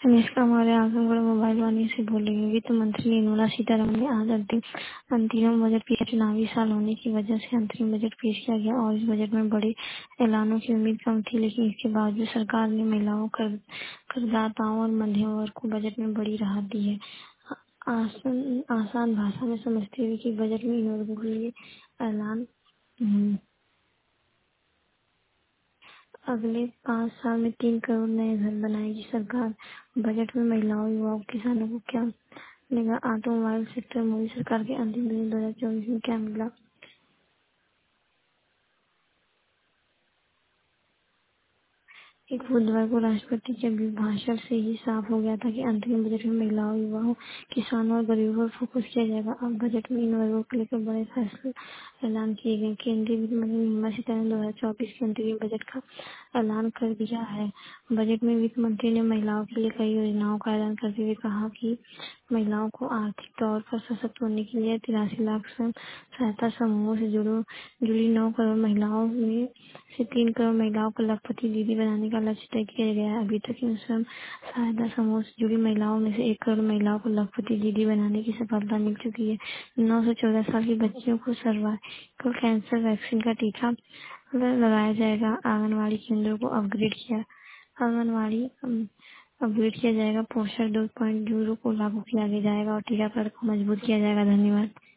Anushka Maurya Azamgarh mobile Vani से बोलेंगे। वित्त मंत्री निर्मला सीतारमण ने आज अंतरिम बजट पेश किया। चुनावी साल होने की वजह से अंतरिम बजट पेश किया गया और इस बजट में बड़े ऐलानों की उम्मीद कम थी, लेकिन इसके बावजूद सरकार ने महिलाओं, करदाताओं और मध्यम वर्ग को बजट में बड़ी राहत दी है। आसान भाषा में समझते हुए कि बजट में इन वर्गों के लिए ऐलान अगले 5 साल में 3 करोड़ नए घर बनाएगी सरकार। बजट में महिलाओं, युवाओं, किसानों को क्या मिलेगा? ऑटोमोबाइल सेक्टर, मोदी सरकार के अंतिम दिन 2024 में क्या मिला? एक बुधवार को राष्ट्रपति के अभिभाषण से ही साफ हो गया था कि अंतरिम बजट में महिलाओं, युवाओं, किसानों और गरीबों पर फोकस किया जाएगा। अब बजट में इन वर्गों के लेकर बड़े फैसले ऐलान किए गए। केंद्रीय वित्त मंत्री निर्मला सीतारमण 2024 के अंतरिम बजट का ऐलान कर दिया है। बजट में वित्त मंत्री ने महिलाओं के लिए कई योजनाओं का ऐलान करते हुए कहा कि महिलाओं को आर्थिक तौर पर सशक्त होने के लिए 83 लाख स्वयं सहायता समूहों से जुड़ी 9 करोड़ महिलाओं में से 3 करोड़ महिलाओं को लखपति दीदी बनाने का लक्ष्य तय किया गया है। अभी तक इन स्वयं सहायता समूह से जुड़ी महिलाओं में से 1 करोड़ महिलाओं को लखपति दीदी बनाने की सफलता मिल चुकी है। 9 से 14 साल की बच्चियों को सर्वाइकल कैंसर वैक्सीन का टीका लगाया जाएगा। आंगनवाड़ी अपग्रेड किया जाएगा। पोषण 2.0 को लागू किया जाएगा और टीकाकरण को मजबूत किया जाएगा। धन्यवाद।